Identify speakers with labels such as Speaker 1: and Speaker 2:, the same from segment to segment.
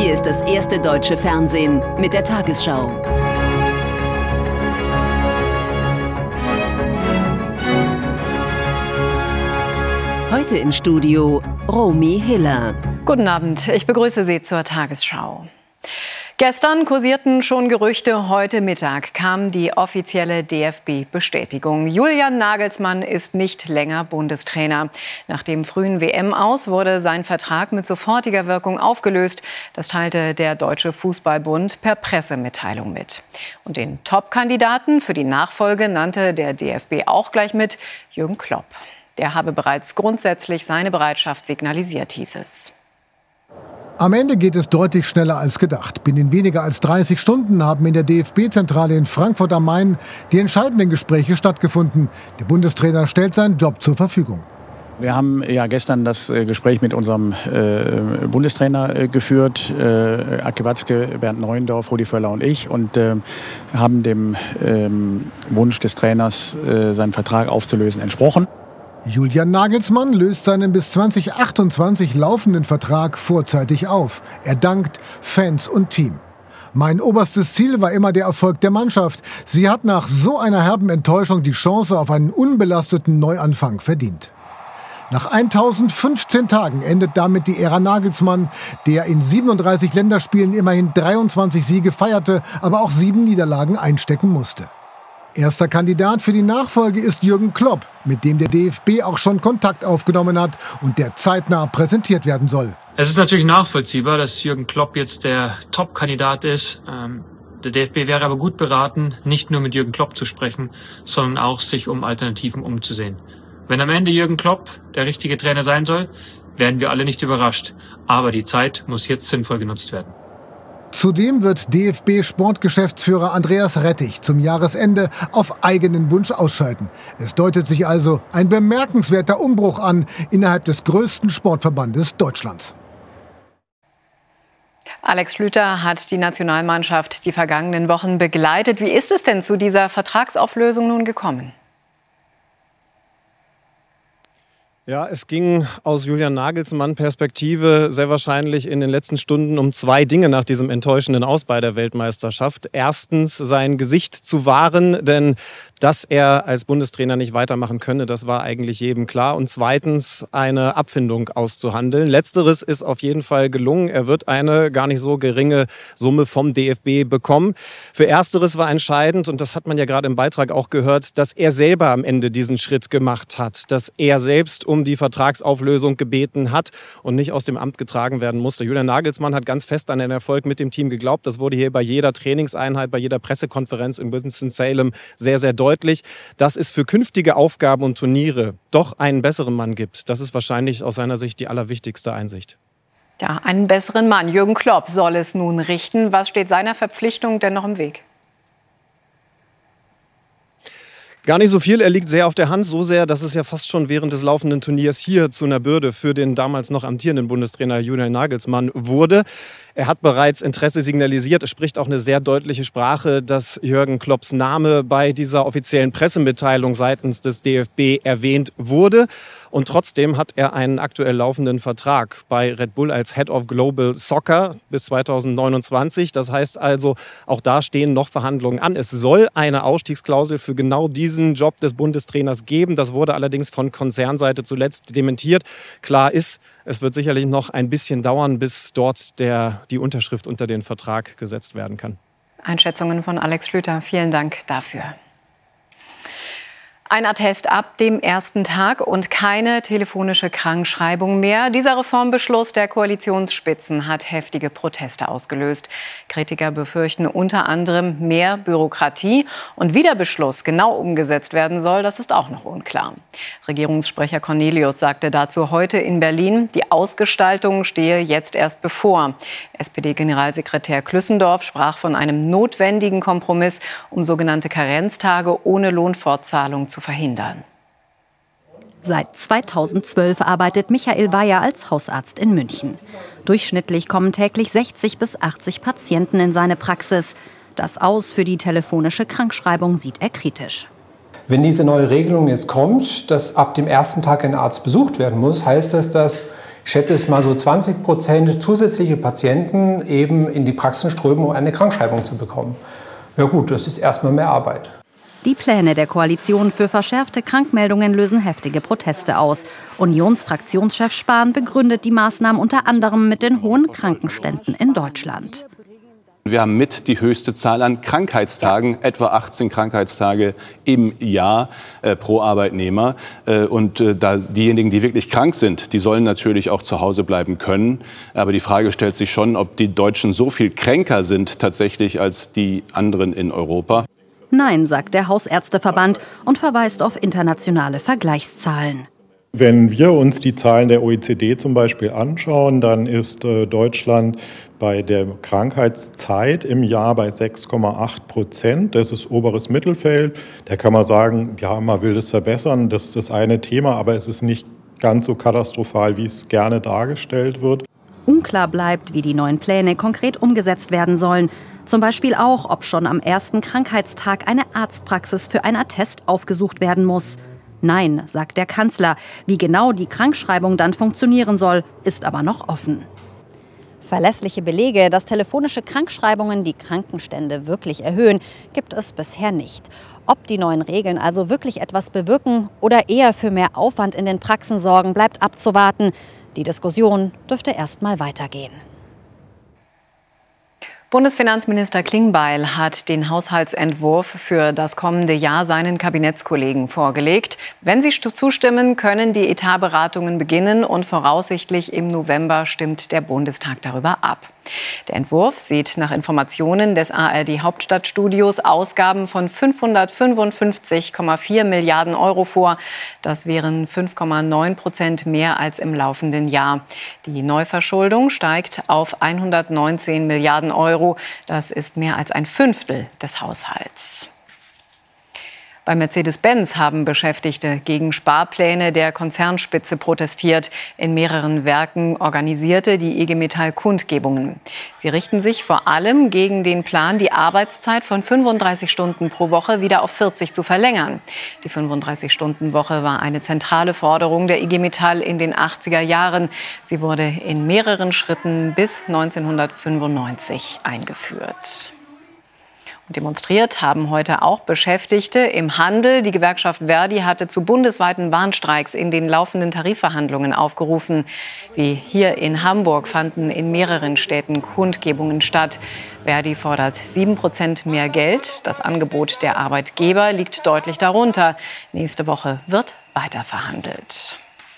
Speaker 1: Hier ist das erste deutsche Fernsehen mit der Tagesschau. Heute im Studio Romy Hiller.
Speaker 2: Guten Abend, ich begrüße Sie zur Tagesschau. Gestern kursierten schon Gerüchte, heute Mittag kam die offizielle DFB-Bestätigung. Julian Nagelsmann ist nicht länger Bundestrainer. Nach dem frühen WM-Aus wurde sein Vertrag mit sofortiger Wirkung aufgelöst. Das teilte der Deutsche Fußballbund per Pressemitteilung mit. Und den Top-Kandidaten für die Nachfolge nannte der DFB auch gleich mit: Jürgen Klopp. Der habe bereits grundsätzlich seine Bereitschaft signalisiert, hieß es.
Speaker 3: Am Ende geht es deutlich schneller als gedacht. Binnen weniger als 30 Stunden haben in der DFB-Zentrale in Frankfurt am Main die entscheidenden Gespräche stattgefutzke. Der Bundestrainer stellt seinen Job zur Verfügung.
Speaker 4: Wir haben ja gestern das Gespräch mit unserem Bundestrainer geführt, Aki Watzke, Bernd Neuendorf, Rudi Völler und ich, und haben dem Wunsch des Trainers, seinen Vertrag aufzulösen, entsprochen.
Speaker 3: Julian Nagelsmann löst seinen bis 2028 laufenden Vertrag vorzeitig auf. Er dankt Fans und Team. Mein oberstes Ziel war immer der Erfolg der Mannschaft. Sie hat nach so einer herben Enttäuschung die Chance auf einen unbelasteten Neuanfang verdient. Nach 1015 Tagen endet damit die Ära Nagelsmann, der in 37 Länderspielen immerhin 23 Siege feierte, aber auch 7 Niederlagen einstecken musste. Erster Kandidat für die Nachfolge ist Jürgen Klopp, mit dem der DFB auch schon Kontakt aufgenommen hat und der zeitnah präsentiert werden soll.
Speaker 5: Es ist natürlich nachvollziehbar, dass Jürgen Klopp jetzt der Top-Kandidat ist. Der DFB wäre aber gut beraten, nicht nur mit Jürgen Klopp zu sprechen, sondern auch sich um Alternativen umzusehen. Wenn am Ende Jürgen Klopp der richtige Trainer sein soll, werden wir alle nicht überrascht. Aber die Zeit muss jetzt sinnvoll genutzt werden.
Speaker 3: Zudem wird DFB-Sportgeschäftsführer Andreas Rettich zum Jahresende auf eigenen Wunsch ausscheiden. Es deutet sich also ein bemerkenswerter Umbruch an innerhalb des größten Sportverbandes Deutschlands.
Speaker 2: Alex Schlüter hat die Nationalmannschaft die vergangenen Wochen begleitet. Wie ist es denn zu dieser Vertragsauflösung nun gekommen?
Speaker 6: Ja, es ging aus Julian Nagelsmann-Perspektive sehr wahrscheinlich in den letzten Stunden um 2 Dinge nach diesem enttäuschenden Aus bei der Weltmeisterschaft. Erstens sein Gesicht zu wahren, denn dass er als Bundestrainer nicht weitermachen könne, das war eigentlich jedem klar. Und zweitens eine Abfindung auszuhandeln. Letzteres ist auf jeden Fall gelungen. Er wird eine gar nicht so geringe Summe vom DFB bekommen. Für Ersteres war entscheidend, und das hat man ja gerade im Beitrag auch gehört, dass er selber am Ende diesen Schritt gemacht hat, dass er selbst um die Vertragsauflösung gebeten hat und nicht aus dem Amt getragen werden musste. Julian Nagelsmann hat ganz fest an den Erfolg mit dem Team geglaubt. Das wurde hier bei jeder Trainingseinheit, bei jeder Pressekonferenz in Winston-Salem sehr, sehr deutlich. Dass es für künftige Aufgaben und Turniere doch einen besseren Mann gibt, das ist wahrscheinlich aus seiner Sicht die allerwichtigste Einsicht.
Speaker 2: Ja, einen besseren Mann. Jürgen Klopp soll es nun richten. Was steht seiner Verpflichtung denn noch im Weg?
Speaker 6: Gar nicht so viel, er liegt sehr auf der Hand, so sehr, dass es ja fast schon während des laufenden Turniers hier zu einer Bürde für den damals noch amtierenden Bundestrainer Julian Nagelsmann wurde. Er hat bereits Interesse signalisiert, es spricht auch eine sehr deutliche Sprache, dass Jürgen Klopps Name bei dieser offiziellen Pressemitteilung seitens des DFB erwähnt wurde. Und trotzdem hat er einen aktuell laufenden Vertrag bei Red Bull als Head of Global Soccer bis 2029. Das heißt also, auch da stehen noch Verhandlungen an. Es soll eine Ausstiegsklausel für genau diesen Job des Bundestrainers geben. Das wurde allerdings von Konzernseite zuletzt dementiert. Klar ist, es wird sicherlich noch ein bisschen dauern, bis dort die Unterschrift unter den Vertrag gesetzt werden kann.
Speaker 2: Einschätzungen von Alex Schlüter. Vielen Dank dafür. Ein Attest ab dem ersten Tag und keine telefonische Krankschreibung mehr. Dieser Reformbeschluss der Koalitionsspitzen hat heftige Proteste ausgelöst. Kritiker befürchten unter anderem mehr Bürokratie. Und wie der Beschluss genau umgesetzt werden soll, das ist auch noch unklar. Regierungssprecher Cornelius sagte dazu heute in Berlin, die Ausgestaltung stehe jetzt erst bevor. SPD-Generalsekretär Klüssendorf sprach von einem notwendigen Kompromiss, um sogenannte Karenztage ohne Lohnfortzahlung zu verhindern.
Speaker 7: Seit 2012 arbeitet Michael Weyer als Hausarzt in München. Durchschnittlich kommen täglich 60 bis 80 Patienten in seine Praxis. Das Aus für die telefonische Krankschreibung sieht er kritisch.
Speaker 8: Wenn diese neue Regelung jetzt kommt, dass ab dem ersten Tag ein Arzt besucht werden muss, heißt das, dass Ich schätze es mal so 20% zusätzliche Patienten eben in die Praxen strömen, um eine Krankschreibung zu bekommen. Ja gut, das ist erstmal mehr Arbeit.
Speaker 7: Die Pläne der Koalition für verschärfte Krankmeldungen lösen heftige Proteste aus. Unionsfraktionschef Spahn begründet die Maßnahmen unter anderem mit den hohen Krankenständen in Deutschland.
Speaker 9: Wir haben mit die höchste Zahl an Krankheitstagen, etwa 18 Krankheitstage im Jahr pro Arbeitnehmer. Und diejenigen, die wirklich krank sind, die sollen natürlich auch zu Hause bleiben können. Aber die Frage stellt sich schon, ob die Deutschen so viel kränker sind tatsächlich als die anderen in Europa.
Speaker 7: Nein, sagt der Hausärzteverband und verweist auf internationale Vergleichszahlen.
Speaker 10: Wenn wir uns die Zahlen der OECD zum Beispiel anschauen, dann ist Deutschland bei der Krankheitszeit im Jahr bei 6,8%. Das ist oberes Mittelfeld. Da kann man sagen, ja, man will das verbessern, das ist das eine Thema, aber es ist nicht ganz so katastrophal, wie es gerne dargestellt wird.
Speaker 7: Unklar bleibt, wie die neuen Pläne konkret umgesetzt werden sollen. Zum Beispiel auch, ob schon am ersten Krankheitstag eine Arztpraxis für einen Attest aufgesucht werden muss. Nein, sagt der Kanzler. Wie genau die Krankschreibung dann funktionieren soll, ist aber noch offen. Verlässliche Belege, dass telefonische Krankschreibungen die Krankenstände wirklich erhöhen, gibt es bisher nicht. Ob die neuen Regeln also wirklich etwas bewirken oder eher für mehr Aufwand in den Praxen sorgen, bleibt abzuwarten. Die Diskussion dürfte erst mal weitergehen.
Speaker 2: Bundesfinanzminister Klingbeil hat den Haushaltsentwurf für das kommende Jahr seinen Kabinettskollegen vorgelegt. Wenn sie zustimmen, können die Etatberatungen beginnen und voraussichtlich im November stimmt der Bundestag darüber ab. Der Entwurf sieht nach Informationen des ARD-Hauptstadtstudios Ausgaben von 555,4 Milliarden Euro vor. Das wären 5,9% mehr als im laufenden Jahr. Die Neuverschuldung steigt auf 119 Milliarden Euro. Das ist mehr als ein Fünftel des Haushalts. Bei Mercedes-Benz haben Beschäftigte gegen Sparpläne der Konzernspitze protestiert. In mehreren Werken organisierte die IG Metall Kundgebungen. Sie richten sich vor allem gegen den Plan, die Arbeitszeit von 35 Stunden pro Woche wieder auf 40 zu verlängern. Die 35-Stunden-Woche war eine zentrale Forderung der IG Metall in den 80er Jahren. Sie wurde in mehreren Schritten bis 1995 eingeführt. Demonstriert haben heute auch Beschäftigte im Handel. Die Gewerkschaft Verdi hatte zu bundesweiten Warnstreiks in den laufenden Tarifverhandlungen aufgerufen. Wie hier in Hamburg fanden in mehreren Städten Kundgebungen statt. Verdi fordert 7% mehr Geld. Das Angebot der Arbeitgeber liegt deutlich darunter. Nächste Woche wird weiter verhandelt.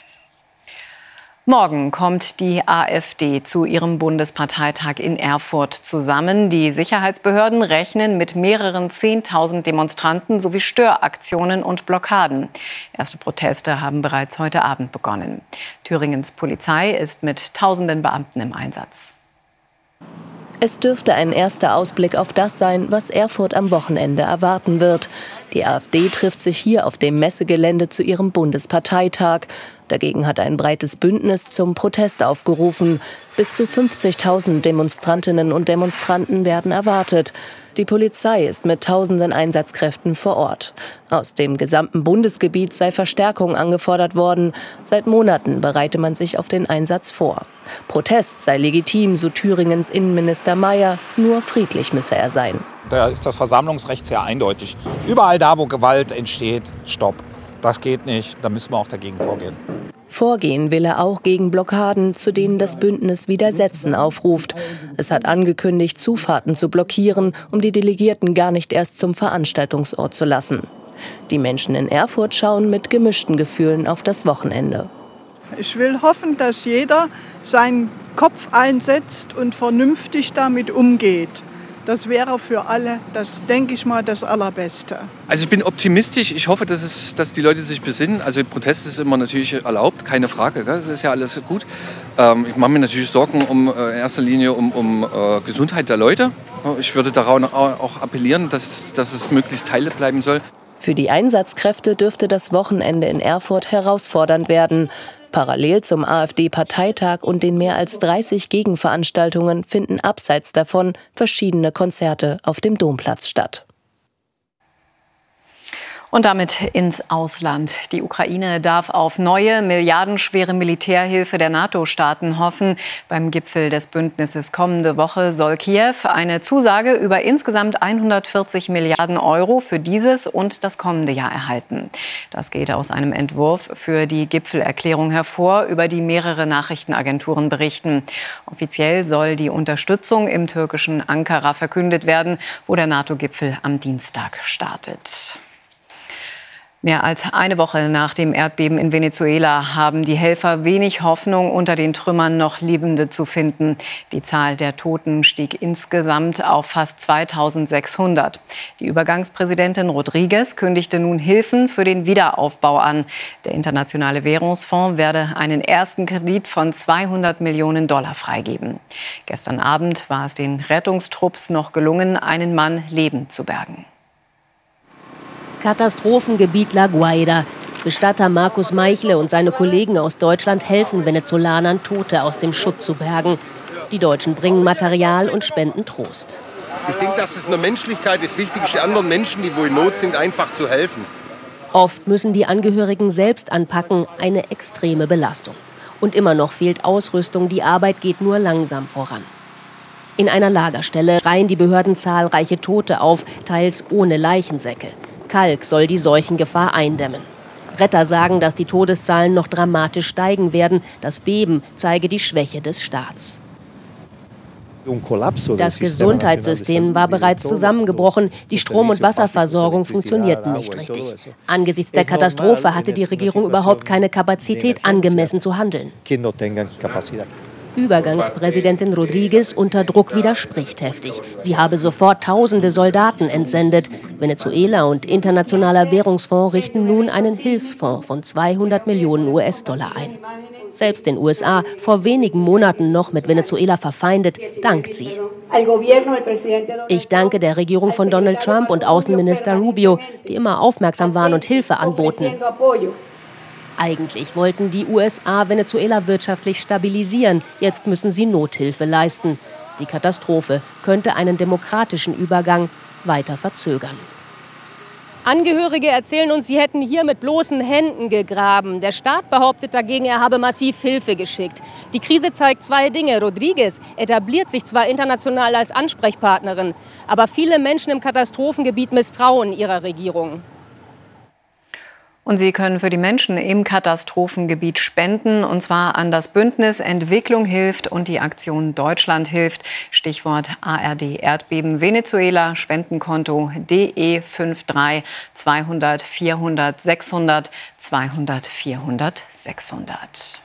Speaker 2: Morgen kommt die AfD zu ihrem Bundesparteitag in Erfurt zusammen. Die Sicherheitsbehörden rechnen mit mehreren 10.000 Demonstranten sowie Störaktionen und Blockaden. Erste Proteste haben bereits heute Abend begonnen. Thüringens Polizei ist mit tausenden Beamten im Einsatz.
Speaker 11: Es dürfte ein erster Ausblick auf das sein, was Erfurt am Wochenende erwarten wird. Die AfD trifft sich hier auf dem Messegelände zu ihrem Bundesparteitag. Dagegen hat ein breites Bündnis zum Protest aufgerufen. Bis zu 50.000 Demonstrantinnen und Demonstranten werden erwartet. Die Polizei ist mit tausenden Einsatzkräften vor Ort. Aus dem gesamten Bundesgebiet sei Verstärkung angefordert worden. Seit Monaten bereite man sich auf den Einsatz vor. Protest sei legitim, so Thüringens Innenminister Mayer. Nur friedlich müsse er sein.
Speaker 12: Da ist das Versammlungsrecht sehr eindeutig. Überall da, wo Gewalt entsteht, Stopp. Das geht nicht, da müssen wir auch dagegen vorgehen.
Speaker 11: Vorgehen will er auch gegen Blockaden, zu denen das Bündnis Widersetzen aufruft. Es hat angekündigt, Zufahrten zu blockieren, um die Delegierten gar nicht erst zum Veranstaltungsort zu lassen. Die Menschen in Erfurt schauen mit gemischten Gefühlen auf das Wochenende.
Speaker 13: Ich will hoffen, dass jeder seinen Kopf einsetzt und vernünftig damit umgeht. Das wäre für alle, das denke ich mal, das Allerbeste.
Speaker 14: Also ich bin optimistisch. Ich hoffe, dass die Leute sich besinnen. Also Protest ist immer natürlich erlaubt, keine Frage. Gell? Das ist ja alles gut. Ich mache mir natürlich Sorgen in erster Linie um Gesundheit der Leute. Ich würde daran auch appellieren, dass es möglichst heile bleiben soll.
Speaker 11: Für die Einsatzkräfte dürfte das Wochenende in Erfurt herausfordernd werden. Parallel zum AfD-Parteitag und den mehr als 30 Gegenveranstaltungen finden abseits davon verschiedene Konzerte auf dem Domplatz statt.
Speaker 2: Und damit ins Ausland. Die Ukraine darf auf neue, milliardenschwere Militärhilfe der NATO-Staaten hoffen. Beim Gipfel des Bündnisses kommende Woche soll Kiew eine Zusage über insgesamt 140 Milliarden Euro für dieses und das kommende Jahr erhalten. Das geht aus einem Entwurf für die Gipfelerklärung hervor, über die mehrere Nachrichtenagenturen berichten. Offiziell soll die Unterstützung im türkischen Ankara verkündet werden, wo der NATO-Gipfel am Dienstag startet. Mehr als eine Woche nach dem Erdbeben in Venezuela haben die Helfer wenig Hoffnung, unter den Trümmern noch Lebende zu finden. Die Zahl der Toten stieg insgesamt auf fast 2600. Die Übergangspräsidentin Rodríguez kündigte nun Hilfen für den Wiederaufbau an. Der Internationale Währungsfonds werde einen ersten Kredit von $200 Millionen freigeben. Gestern Abend war es den Rettungstrupps noch gelungen, einen Mann lebend zu bergen.
Speaker 11: Katastrophengebiet La Guaira. Bestatter Markus Meichle und seine Kollegen aus Deutschland helfen Venezolanern, Tote aus dem Schutt zu bergen. Die Deutschen bringen Material und spenden Trost.
Speaker 15: Ich denke, dass es eine Menschlichkeit ist, wichtig ist, anderen Menschen, die wo in Not sind, einfach zu helfen.
Speaker 11: Oft müssen die Angehörigen selbst anpacken, eine extreme Belastung. Und immer noch fehlt Ausrüstung, die Arbeit geht nur langsam voran. In einer Lagerstelle reihen die Behörden zahlreiche Tote auf, teils ohne Leichensäcke. Kalk soll die Seuchengefahr eindämmen. Retter sagen, dass die Todeszahlen noch dramatisch steigen werden. Das Beben zeige die Schwäche des Staats. Das Gesundheitssystem war bereits zusammengebrochen. Die Strom- und Wasserversorgung funktionierten nicht richtig. Angesichts der Katastrophe hatte die Regierung überhaupt keine Kapazität, angemessen zu handeln. Übergangspräsidentin Rodríguez unter Druck widerspricht heftig. Sie habe sofort tausende Soldaten entsendet. Venezuela und Internationaler Währungsfonds richten nun einen Hilfsfonds von 200 Millionen US-Dollar ein. Selbst den USA, vor wenigen Monaten noch mit Venezuela verfeindet, dankt sie. Ich danke der Regierung von Donald Trump und Außenminister Rubio, die immer aufmerksam waren und Hilfe anboten. Eigentlich wollten die USA Venezuela wirtschaftlich stabilisieren. Jetzt müssen sie Nothilfe leisten. Die Katastrophe könnte einen demokratischen Übergang weiter verzögern. Angehörige erzählen uns, sie hätten hier mit bloßen Händen gegraben. Der Staat behauptet dagegen, er habe massiv Hilfe geschickt. Die Krise zeigt zwei Dinge. Rodríguez etabliert sich zwar international als Ansprechpartnerin, aber viele Menschen im Katastrophengebiet misstrauen ihrer Regierung.
Speaker 2: Und Sie können für die Menschen im Katastrophengebiat spenden, und zwar an das Bündnis Entwicklung hilft und die Aktion Deutschland hilft. Stichwort ARD Erdbeben Venezuela, Spendenkonto DE 53 200 400 600 200 400 600.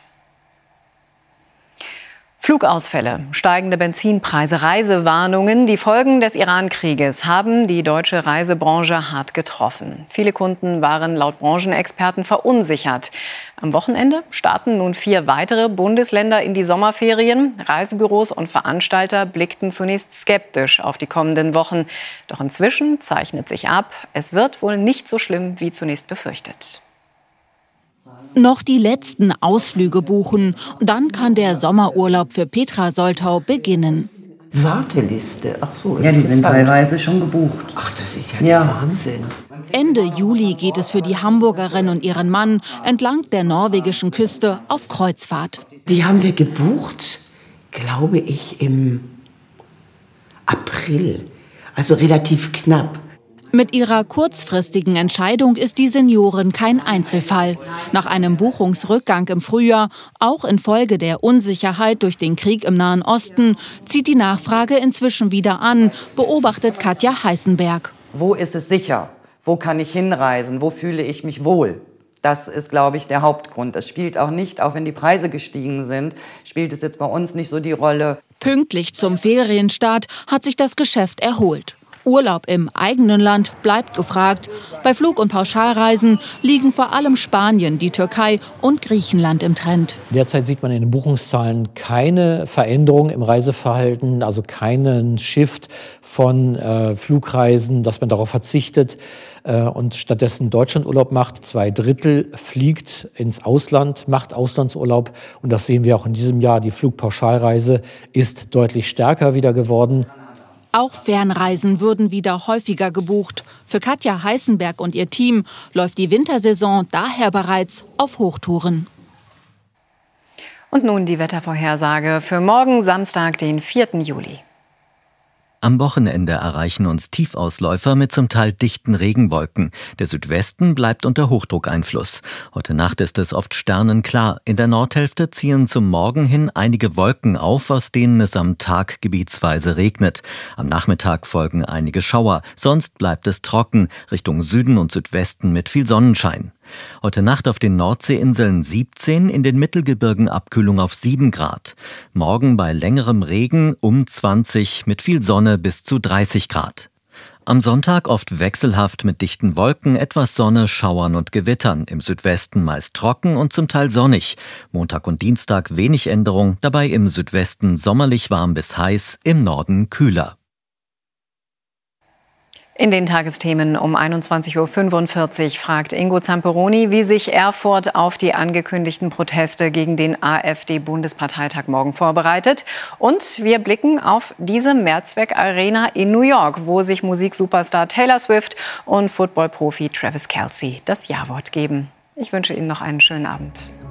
Speaker 2: Flugausfälle, steigende Benzinpreise, Reisewarnungen. Die Folgen des Iran-Krieges haben die deutsche Reisebranche hart getroffen. Viele Kunden waren laut Branchenexperten verunsichert. Am Wochenende starten nun 4 weitere Bundesländer in die Sommerferien. Reisebüros und Veranstalter blickten zunächst skeptisch auf die kommenden Wochen. Doch inzwischen zeichnet sich ab, es wird wohl nicht so schlimm wie zunächst befürchtet.
Speaker 16: Noch die letzten Ausflüge buchen. Dann kann der Sommerurlaub für Petra Soltau beginnen.
Speaker 17: Warteliste, ach so.
Speaker 18: Ja, die sind teilweise schon gebucht.
Speaker 17: Ach, das ist ja der Wahnsinn.
Speaker 16: Ende Juli geht es für die Hamburgerin und ihren Mann entlang der norwegischen Küste auf Kreuzfahrt.
Speaker 17: Die haben wir gebucht, glaube ich, im April. Also relativ knapp.
Speaker 16: Mit ihrer kurzfristigen Entscheidung ist die Seniorin kein Einzelfall. Nach einem Buchungsrückgang im Frühjahr, auch infolge der Unsicherheit durch den Krieg im Nahen Osten, zieht die Nachfrage inzwischen wieder an, beobachtet Katja Heißenberg.
Speaker 18: Wo ist es sicher? Wo kann ich hinreisen? Wo fühle ich mich wohl? Das ist, glaube ich, der Hauptgrund. Es spielt auch nicht, auch wenn die Preise gestiegen sind, spielt es jetzt bei uns nicht so die Rolle.
Speaker 16: Pünktlich zum Ferienstart hat sich das Geschäft erholt. Urlaub im eigenen Land bleibt gefragt. Bei Flug- und Pauschalreisen liegen vor allem Spanien, die Türkei und Griechenland im Trend.
Speaker 19: Derzeit sieht man in den Buchungszahlen keine Veränderung im Reiseverhalten, also keinen Shift von Flugreisen, dass man darauf verzichtet und stattdessen Deutschlandurlaub macht. 2/3 fliegt ins Ausland, macht Auslandsurlaub. Und das sehen wir auch in diesem Jahr. Die Flugpauschalreise ist deutlich stärker wieder geworden.
Speaker 16: Auch Fernreisen würden wieder häufiger gebucht. Für Katja Heißenberg und ihr Team läuft die Wintersaison daher bereits auf Hochtouren.
Speaker 2: Und nun die Wettervorhersage für morgen Samstag, den 4. Juli.
Speaker 20: Am Wochenende erreichen uns Tiefausläufer mit zum Teil dichten Regenwolken. Der Südwesten bleibt unter Hochdruckeinfluss. Heute Nacht ist es oft sternenklar. In der Nordhälfte ziehen zum Morgen hin einige Wolken auf, aus denen es am Tag gebietsweise regnet. Am Nachmittag folgen einige Schauer. Sonst bleibt es trocken, Richtung Süden und Südwesten mit viel Sonnenschein. Heute Nacht auf den Nordseeinseln 17, in den Mittelgebirgen Abkühlung auf 7 Grad. Morgen bei längerem Regen um 20, mit viel Sonne bis zu 30 Grad. Am Sonntag oft wechselhaft mit dichten Wolken, etwas Sonne, Schauern und Gewittern. Im Südwesten meist trocken und zum Teil sonnig. Montag und Dienstag wenig Änderung, dabei im Südwesten sommerlich warm bis heiß, im Norden kühler.
Speaker 2: In den Tagesthemen um 21.45 Uhr fragt Ingo Zamperoni, wie sich Erfurt auf die angekündigten Proteste gegen den AfD-Bundesparteitag morgen vorbereitet. Und wir blicken auf diese Mehrzweck-Arena in New York, wo sich Musiksuperstar Taylor Swift und Footballprofi Travis Kelce das Ja-Wort geben. Ich wünsche Ihnen noch einen schönen Abend.